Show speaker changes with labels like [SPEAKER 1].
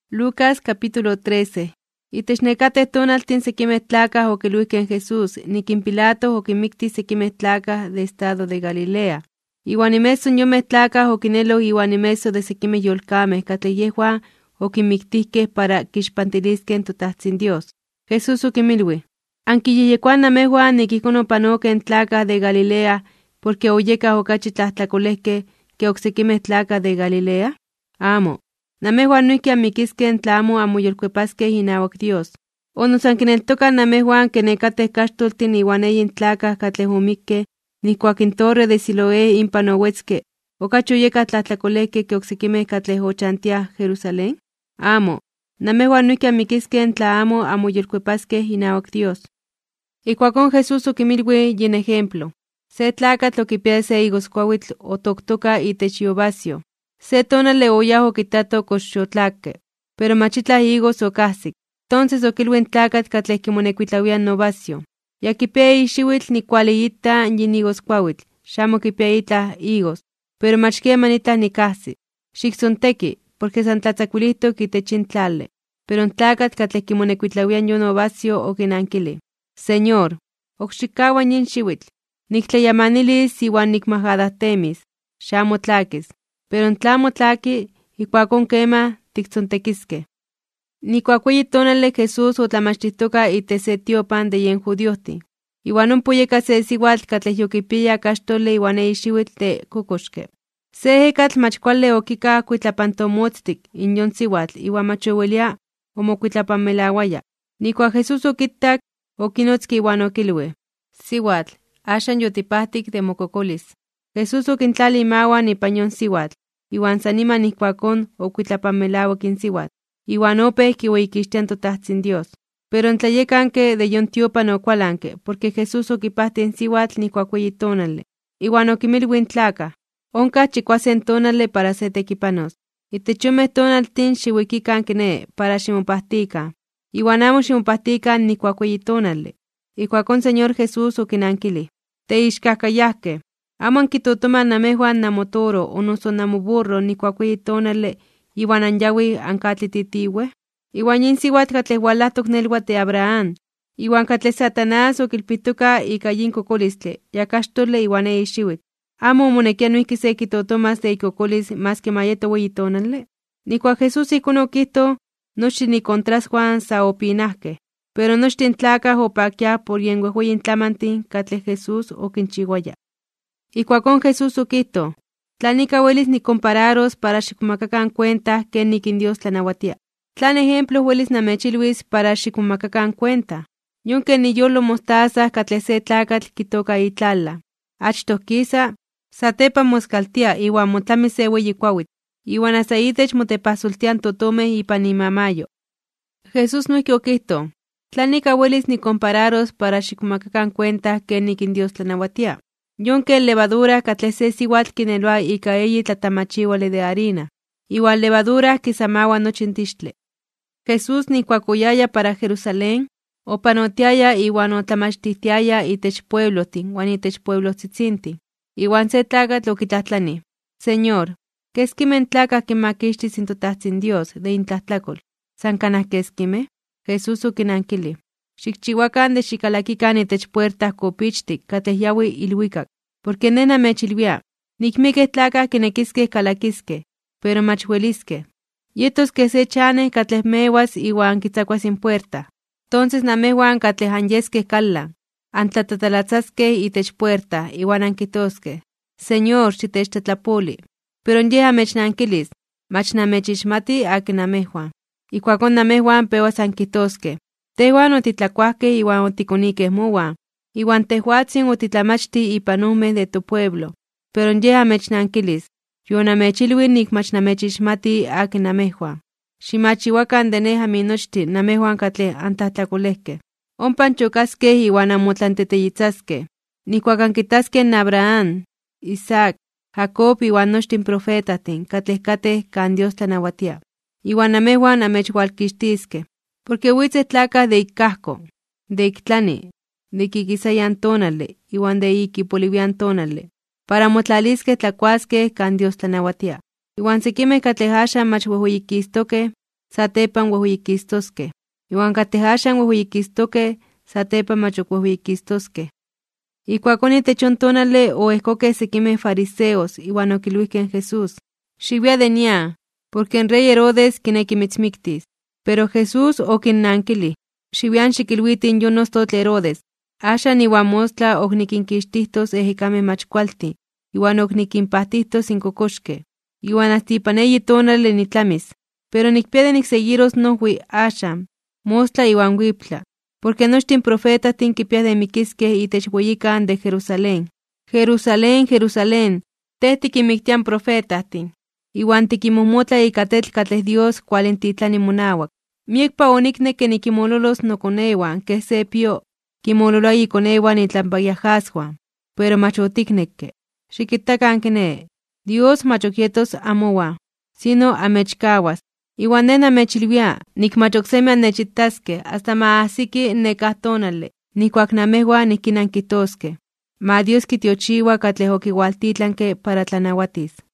[SPEAKER 1] Lucas capítulo 13. Itechnecateh tonaltin sequimeh tlacah oquiluihqueh Jesús, niquin Pilato oquinmicti sequimeh tlacah de estado de Galilea. Iuan inmeso yomeh tlacah oquineloh iuan inmeso de sequimeh yolcameh catleh yehuan oquinmictihqueh para quixpantilisqueh toTahtzin Dios. Jesús oquinmilui: ¿Anquiyeyecuah namehuan niquihcon opanoqueh tlacah de Galilea porque oyecah ocachi tlahtlacolehqueh que ocsequimeh tlacah de Galilea? Amo. Namehuan noihqui anmiquisqueh tla amo anmoyolcuepasqueh inauac Dios. O noso anquineltocah namehuan que necateh caxtoltin iuan eyin tlacah catleh omiqueh nihcuac in torre de Siloé impan owetzque, ocachi oyecah tlahtlacolehqueh que ocsequimeh catleh ochantiah Jerusalén? Amo. Namehuan noihqui anmiquisqueh tla amo anmoyolcuepasqueh inauac Dios. Ijcuacon Jesús oquinmilui yin ejemplo. Se tlacatl oquipia se higoscuauitl otoctoca itech iuvacio. Se tonale oyah oquitato kox xotlaque, pero machitlah higos ocahsic. Entonces oquilui in tlacatl catleh quimonecuitlauia novacio: ya quipia ixiuitl nicualiita yin higoscuauitl, xamo quipia itlah higos, pero mach queman itlah nicahsi. Xictzontequi, porque san tlatzacuilihtoc itech in tlali. Pero in tlacatl catleh quimonecuitlauia yon novacio oquinankili: Señor, ocxicaua yin xiuitl, nictlayamanilis iuan nicmajadahtemis, xamo tlaquis. Pero in tlamo tlaqui, ijcuacon quema tictzontequisqueh. Nihcuac ueyi tonali Jesús otlamachtihtoca itech se tiopan de yen judiohtin. Iuan ompa oyeka se siuatl catleh yoquipia caxtoli iuan eyi xiuitl de cocoxque. Se ejecatl mach cuali oquicah cuitlapantomotztic in yon siuatl iuan mach owelia omocuitlapanmelauaya. Nihcuac Jesús oquittac, oquinotzqui iuan oquilui: Siuatl, axan yotipahtic de mococolis. Jesús oquintlali imauan ipan yon siuatl, iuan san niman ijcuacon ocuitlapanmelauac in siuatl, iuan opeh quiueyiquixtian toTahtzin Dios. Pero in tlayecanque de yon tiopan okualanque, porque Jesús oquipahti in siuatl nihcuac ueyi tonali. Iuan oquimilui in tlacah: oncah chikuasen tonali para se tequipanos. Itech yomeh tonaltin xiuiquican quine para ximopahtican, iuan amo ximopahtican nihcuac ueyi tonali. Ijcuacon Señor Jesús oquinankili: Teixcahcayahqueh. Amo anquitotomah namehuan namotoro o noso namoburro nihcuac ueyi tonali iuan anyawih ancatlititiueh. Iuan yin siuatl catleh ualahtoc neluatl de Abraham, iuan catleh Satanás oquilpihtoca ika yin cocolistli, ya caxtoli iuan eyi xiuitl. Amo omonequia noihqui se quitotomas de icocolis mas que mayeto ueyi tonali. Nihcuac Jesús ijcon oquihto, nochtin icontrasjuan sa opinahqueh, pero nochtin tlacah opaquiah por yen uejueyin tlamantin catleh Jesús oquinchiuaya. Ijcuacon Jesús oquihto: Tla nica uelis nicompararos para xicmomacacan cuenta quenih in Dios tlanauatia. Tlan ejemplo uelis namechiluis para xicmomacacan cuenta. Yonque niyolo mostaza catleh se tlacatl quitoca itlala. Achtoh quisa, satepa moscaltia iuan motlamis se ueyi cuauitl, iuan hasta itech motepahsoltian totomeh ipan imamayo. Jesús noihqui oquihto: Tla nica uelis nicompararos para xicmomacacan cuenta quenih in Dios tlanauatia. Yonque levadura catleh se siuatl quineloa ika eyi tlatamachiuali de harina, iuan levadura quisamaua nochi in tixtli. Jesús nihcuac oyaya para Jerusalén, opanotiaya iuan otlamachtihtiaya itech pueblohtin uan itech pueblohtzitzintih. Iuan se tlacatl oquitlahtlani: Señor, ¿quesquimeh tlacah quinmaquixtis in toTahtzin Dios de intlahtlacol? ¿San canah quesquimeh? Jesús oquinankili: Xicchiuacan de xicalaquican itech puerta copichtic catleh yaui iluicac, porque ne namechiluia, nicmiqueh tlacah quinequisqueh calaquisqueh, pero mach uelisqueh. Yetos que se chaneh catleh mehuas iuan quitzacuas in puerta. Entonces namehuan catleh anyesqueh calan, antlatatalatzaskeh itech puerta iuan anquitosqueh: Señor, xitechtatlapoli. Pero yeh amechnanquilis: Mach namechixmati akin namehuan. Ijcuacon namehuan pehuas anquitosqueh: Tehuan otitlacuahqueh iuan oticoniqueh mouan, iuan tehuatzin otitlamachti ipan ojmeh de topueblo. Pero yeh amechnanquilis: Yonamechilui nik mach namechixmati akin namehuan. Ximachiuacan de neh aminochtin namehuan catleh antlahtlacolehqueh. Ompa chocaskeh iuan anmotlanteteyitzaskeh. Nihcuac anquitaskeh in Abraham, Isaac, Jacob iuan nochtin profetatin catleh cateh can Dios tlanauatia. Iuan namehuan amechualquixtisqueh, porque huitzeh tlacah de icahco, de ictlani, de iquiquisayan tonali, iuan de iquipoliuian tonali, para motlalisqueh tlacuasqueh can Dios tlanauatia. Iuan sequimeh catleh axan mach uejueyiquistoqueh, satepan wehuyikistoskeh. Iwan kateh axan wehuyikistoskeh, satepan mach ok wehuyikistoskeh. Ikuakon itech on tonali oehkokeh sekimeh fariseos iwan okilhuihkeh Jesús: ¡Xiwia de nian, porque en rey Herodes kineki mitzmiktis! Pero Jesús okinnankilih: ¡Xiwian xikilhuiti yon ostotl Herodes! Axan iwan mostla oknikinkixtihtos ejekameh mach kualtin, iwan oknikinpahtihtos inkokoxkeh, iwan hasta ipan eyi tonali nitlamis. Pero nikpia de nikseguiros nohui axan, mostla iwan wiptla, porque nochtin profetatin kipiah de mikiskeh itech weyikan de Jerusalén. Jerusalén, Jerusalén, teh tikinmiktian profetatin, iwan tikinmohmotla ika tetl katleh Dios kualintitlani monauak. Miekpa oniknek nikimololos nokonewan keh se pio kimololoa ikonewan itlampayahaswan, pero mach otiknekke. Xikitakan kiné, Dios mach ok yetos amowan, sino amechkawas. Iwan ne namechilwia, nikmach oksemi annechitaskeh hasta ma ahsiki nekah tonali, nikuak namehwan nihkinankihtoskeh. Ma Dios kitiochiwa katleh okiwaltitlanke para tlanauatis.